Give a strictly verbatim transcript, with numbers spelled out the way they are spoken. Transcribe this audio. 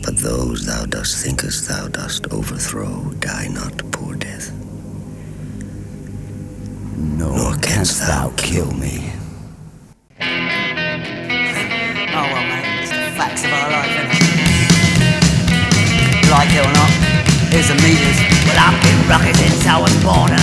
But those thou dost thinkest thou dost overthrow die not, poor death. Nor, Nor canst thou kill me. Oh well, mate, it's the facts of our life, innit? Like it or not, here's the meters. Well, I've been rocking since I was born, and